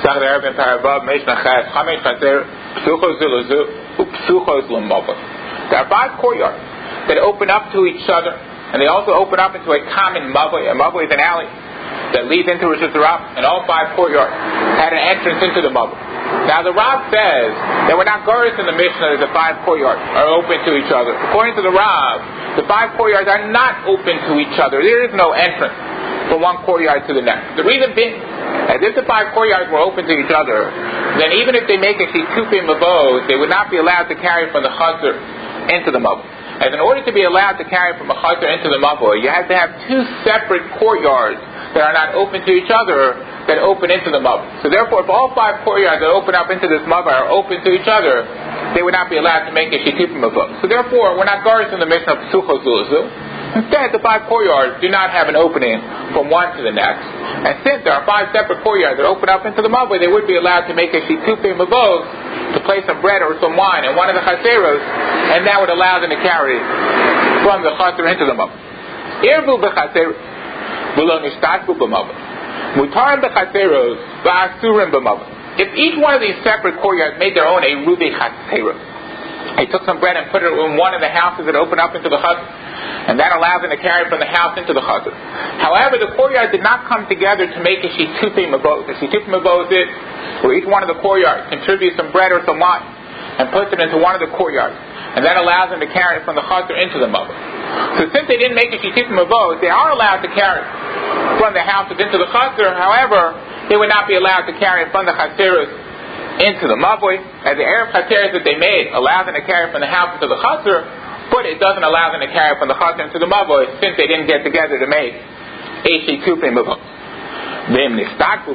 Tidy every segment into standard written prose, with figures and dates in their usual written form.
There are 5 courtyards that open up to each other, and they also open up into a common mavoi. A mavoi is an alley that leads into Rosh Hashanah, and all 5 courtyards had an entrance into the mavoi. Now the Rav says that we're not goris in the Mishnah that the 5 courtyards are open to each other. According to the Rav, the 5 courtyards are not open to each other. There is no entrance from one courtyard to the next. The reason being, as if the 5 courtyards were open to each other, then even if they make a shitufim mavos, they would not be allowed to carry from the chaser into the mavoi. As in order to be allowed to carry from a chaser into the mavoi, you have to have 2 separate courtyards that are not open to each other that open into the mavoi. So therefore, if all 5 courtyards that open up into this mavoi are open to each other, they would not be allowed to make a shitufim mavos. So therefore, we're not goris in the Mishnah of Psuchos Zulazu. Instead, the 5 courtyards do not have an opening from one to the next. And since there are 5 separate courtyards that open up into the mavoi, they would be allowed to make a shitufim mavos to place some bread or some wine in one of the chaseros, and that would allow them to carry from the chaser into the mavoi. Irvu b'chaser v'lo nishtatfu b'mavoi. Mutarim b'chaseros v'asurim b'mavoi. If each one of these separate courtyards made their own a rubi chaseros, they took some bread and put it in one of the houses that open up into the chaser, and that allows them to carry from the house into the chaser. However, the courtyard did not come together to make a shitufim mavos. The shitufim mavos is where each one of the courtyards contributes some bread or some wine and puts it into one of the courtyards, and that allows them to carry from the chaser into the mavos. So since they didn't make a shitufim mavos, they are allowed to carry from the houses into the chaser. However, they would not be allowed to carry from the chaseros into the mavoi, as the Erev chaseros that they made allow them to carry from the house into the chaser, but it doesn't allow them to carry from the chaser into the mavoi since they didn't get together to make a shitufim mavos. V'im nistatfu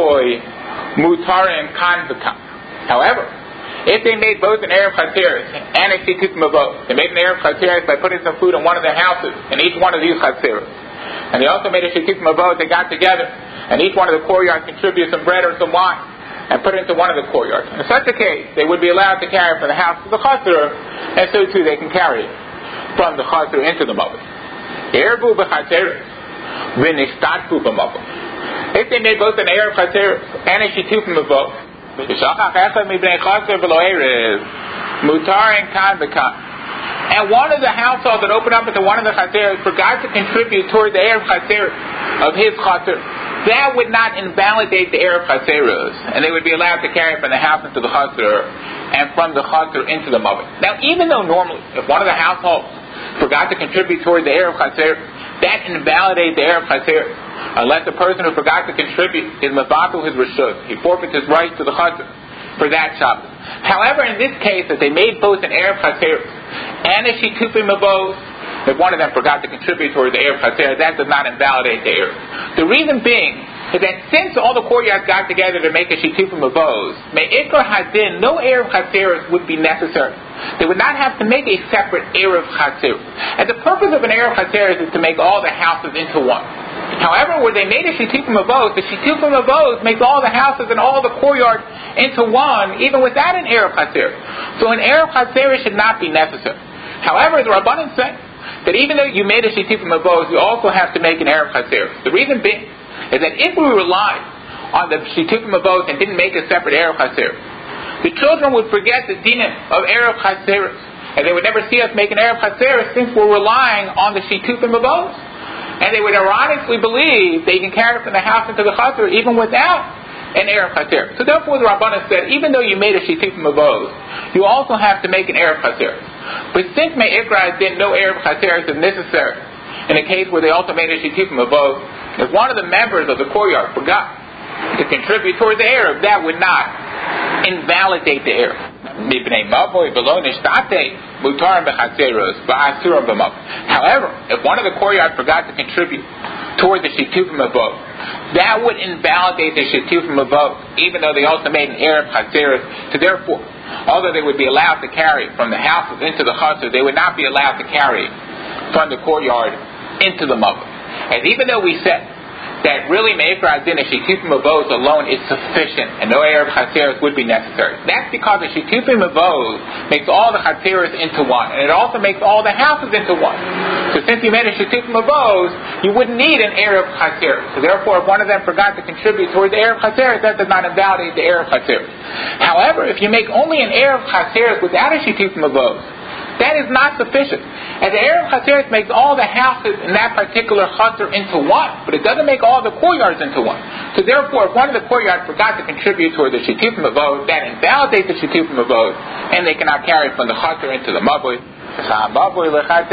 b'mavoi mutarim kan v'kan. However, if they made both an Erev chaseros and a shitufim mavos, they made an Erev chaseros by putting some food in one of the houses in each one of these chaseros, and they also made a shitufim mavos. They got together, and each one of the courtyards contributed some bread or some wine and put it into one of the courtyards. In such a case, they would be allowed to carry from the house to the chaser, and so too they can carry from the chaser into the mavoi. Erbu b'chaseros v'nishtatfu b'mavoi. If they made both an erev chaseros and a shitufim mavos, v'shachach echad mibnei chaser v'lo erev mutarin kan v'kan, and one of the households that opened up into one of the chaseros forgot to contribute toward the erev chaser of his chaser, that would not invalidate the Erev Chaseros, and they would be allowed to carry from the house into the chaser and from the chaser into the mavoi. Now, even though normally, if one of the households forgot to contribute toward the Erev Chaser, that invalidates the Erev Chaser, unless the person who forgot to contribute is mavatul his reshus, he forfeits his right to the chaser for that Shabbos. However, in this case, that they made both an Erev Chaser and a shitufim mavos, if one of them forgot to contribute toward the Erev Chaser, that does not invalidate the Erev. The reason being is that since all the courtyards got together to make a shitufim mavos, me'ikar hadin, no Erev Chaseros would be necessary. They would not have to make a separate Erev Chaser. And the purpose of an Erev Chaser is to make all the houses into one. However, where they made a shitufim mavos, the shitufim mavos makes all the houses and all the courtyards into one, even without an Erev Chaser. So an Erev Chaser should not be necessary. However, the Rabbanan say that even though you made a shitufim mavos, you also have to make an Erev Chaser. The reason being is that if we relied on the shitufim mavos and didn't make a separate Erev Chaser, the children would forget the dinim of Erev Chaser, and they would never see us make an Erev Chaser since we're relying on the shitufim mavos. And they would ironically believe they can carry it from the house into the chaser even without an Erev Chaser. So therefore the Rabbanan said, even though you made a shitufim mavos, you also have to make an Erev Chaser. But since me'ikra didn't know Erev Chaser is necessary, in a case where they also made a shitufim mavos, if one of the members of the courtyard forgot to contribute towards the Erev, that would not invalidate the Erev. However, if one of the courtyard forgot to contribute toward the shitufim mavos, that would invalidate the shitufim mavos, even though they also made an Erev Chaser. So therefore, although they would be allowed to carry from the houses into the chaser, they would not be allowed to carry from the courtyard into the mavoi. And even though we said that really Me'efer Adin Shitufim Avos alone is sufficient and no Erev Chatzeros would be necessary. That's because the Shitufim Avos makes all the Chatzeros into one, and it also makes all the houses into one. So since you made a Shitufim Avos, you wouldn't need an Erev Chatzeros. So therefore, if one of them forgot to contribute towards the Erev Chatzeros, that does not invalidate the Erev Chatzeros. However, if you make only an Erev Chatzeros without a Shitufim Avos, that is not sufficient. And the Erev Chatzeros makes all the houses in that particular Chaser into one, but it doesn't make all the courtyards into one. So therefore, if one of the courtyards forgot to contribute toward the Shitufim Avos, that invalidates the Shitufim Avos, and they cannot carry from the Chaser into the Mavoi. And the Mavoi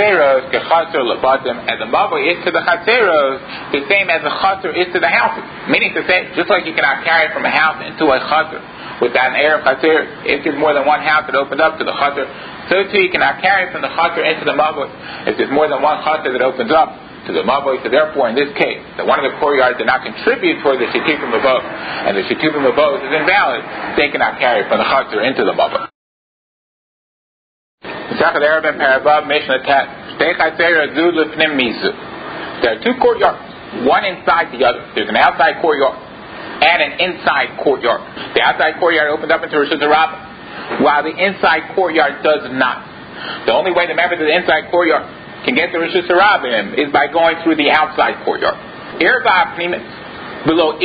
is to the Chatzeros the same as the Chaser is to the houses. Meaning to say, just like you cannot carry from a house into a Chaser without an Erev Chatzeros, if there's more than one house that opened up to the Chaser, so too you cannot carry from the Chaser into the Mavoi if there's more than one Chaser that opens up to the Mavoi. So therefore, in this case, that one of the courtyards did not contribute toward the Shitufim Avos, and the Shitufim Avos is invalid, they cannot carry from the Chaser into the Mavoi. There are two courtyards, one inside the other. There's an outside courtyard and an inside courtyard. The outside courtyard opens up into Rosh Hashanah, while the inside courtyard does not. The only way the members of the inside courtyard can get to Rosh Hashanah is by going through the outside courtyard. Below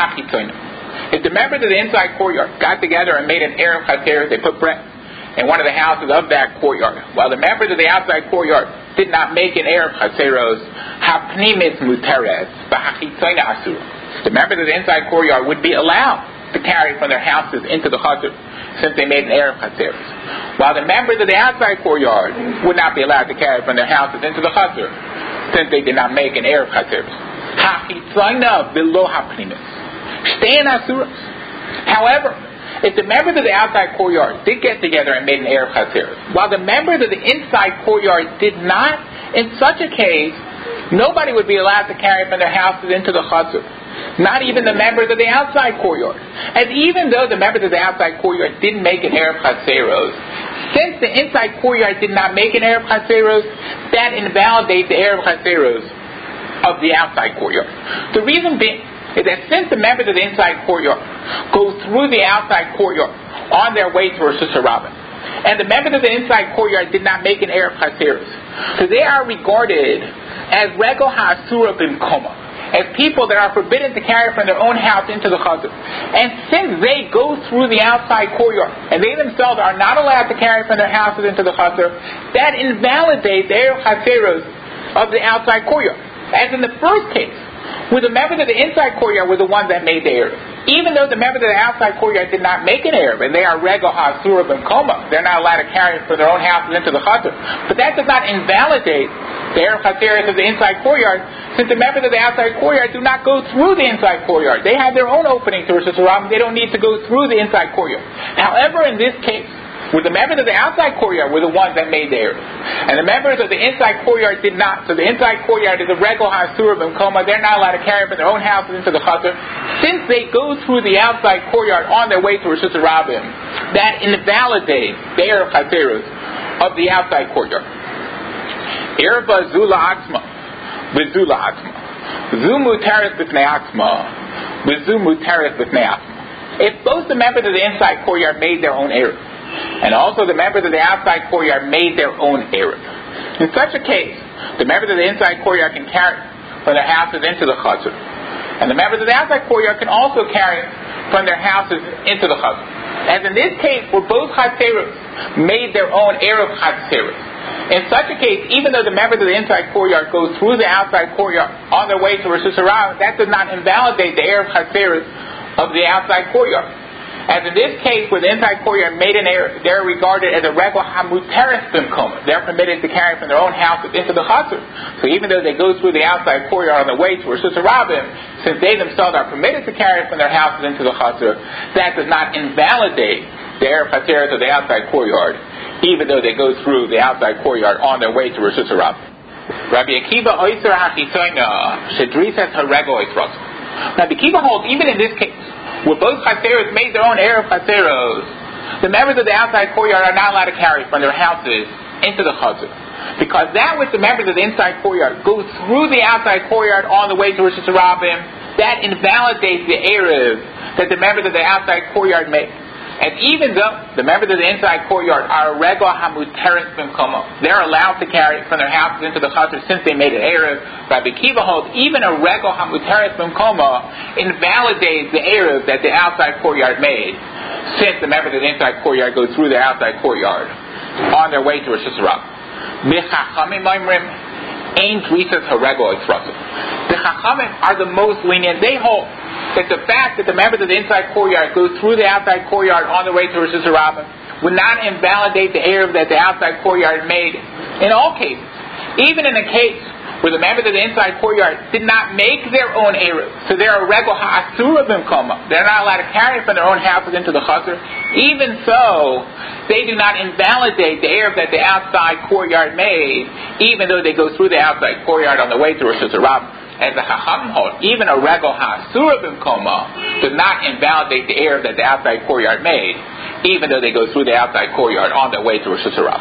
if the members of the inside courtyard got together and made an Erev Chatzeros, they put bread in one of the houses of that courtyard, while the members of the outside courtyard did not make an Erev Chatzeros, hapnimis muteres, b'hachitzoyna asura. The members of the inside courtyard would be allowed to carry from their houses into the Chaser, since they made an Erev Chatzeros, while the members of the outside courtyard would not be allowed to carry from their houses into the Chaser, since they did not make an Erev Chatzeros. Hachitzoyna below hapnimis. Stay in asuras. However, if the members of the outside courtyard did get together and made an Erev Chatzeros, while the members of the inside courtyard did not, in such a case, nobody would be allowed to carry from their houses into the Chaser. Not even the members of the outside courtyard. And even though the members of the outside courtyard didn't make an Erev Chatzeros, since the inside courtyard did not make an Erev Chatzeros, that invalidates the Erev Chatzeros of the outside courtyard. The reason being is that since the members of the inside courtyard go through the outside courtyard on their way to Rosh Hashanah, and the members of the inside courtyard did not make an Erev Chatzeros, so they are regarded as Regel HaAsura B'mkoma, as people that are forbidden to carry from their own house into the Chaser. And since they go through the outside courtyard, and they themselves are not allowed to carry from their houses into the Chaser, that invalidates the Erev Chatzeros of the outside courtyard. As in the first case, where the members of the inside courtyard were the ones that made the Erev. Even though the members of the outside courtyard did not make an Erev, and they are Regel HaAsura B'mkoma, they're not allowed to carry from their own houses into the Chaser. But that does not invalidate the Erev Chatzeros of the inside courtyard, since the members of the outside courtyard do not go through the inside courtyard. They have their own opening to Rosh Hashanah. They don't need to go through the inside courtyard. However, in this case, where the members of the outside courtyard were the ones that made the Erev, and the members of the inside courtyard did not. So the inside courtyard is a Regel HaAsura B'mkoma. They're not allowed to carry from their own houses into the Chaser. Since they go through the outside courtyard on their way to Rosh Hashanah, that invalidates the Erev Chatzeros of the outside courtyard. Erva Zula Atzma, V'Zula Atzma, Zu Muteres B'Fnei Atzma, V'Zu Muteres B'Fnei Atzma. If both the members of the inside courtyard made their own Erev, and also the members of the outside courtyard made their own Erev, in such a case, the members of the inside courtyard can carry from their houses into the Chaser, and the members of the outside courtyard can also carry from their houses into the Chaser. As in this case, where both Chatzeros made their own Erev Chatzeros, in such a case, even though the members of the inside courtyard go through the outside courtyard on their way to Rosh Hashanah, that does not invalidate the Erev Chatzeros of the outside courtyard. As in this case, where the inside courtyard made an Erev, they're regarded as a Regel HaMuteres B'mkoma. They're permitted to carry from their own houses into the Chaser. So even though they go through the outside courtyard on the way to Rosh Hashanah, since they themselves are permitted to carry from their houses into the Chaser, that does not invalidate the Erev Chatzeros of the outside courtyard, even though they go through the outside courtyard on their way to Rosh Hashanah. Rabbi Akiva Oyser HaChitzoyna Shedrisas HaRegel Oisros. Now, Rabbi Akiva holds, even in this case, where both Chatzeros made their own Erev Chatzeros, the members of the outside courtyard are not allowed to carry from their houses into the Chaser, because that which the members of the inside courtyard go through the outside courtyard on the way to Rosh Hashanah, that invalidates the Erev that the members of the outside courtyard made. And even though the members of the inside courtyard are regel hamuteret b'mkomo, they're allowed to carry it from their houses into the chaser since they made an Erev. Rabbi Akiva holds even a regel hamuteret b'mkomo invalidates the Erev that the outside courtyard made, since the members of the inside courtyard go through the outside courtyard on their way to Rosh Hashanah. B'chachamim oimrim ein drisas haregel expressive. The chachamim are the most lenient. They hold that the fact that the members of the inside courtyard go through the outside courtyard on the way to Rosh Hashanah would not invalidate the Erev that the outside courtyard made in all cases. Even in a case where the members of the inside courtyard did not make their own Erev, so they're a regel ha'asura b'mkoma, they're not allowed to carry it from their own houses into the chaser, even so, they do not invalidate the Erev that the outside courtyard made, even though they go through the outside courtyard on the way to Rosh Hashanah. As the Chacham hold, even a regel ha'asura b'mkoma does not invalidate the Erev that the outside courtyard made, even though they go through the outside courtyard on their way to Rosh Hashanah.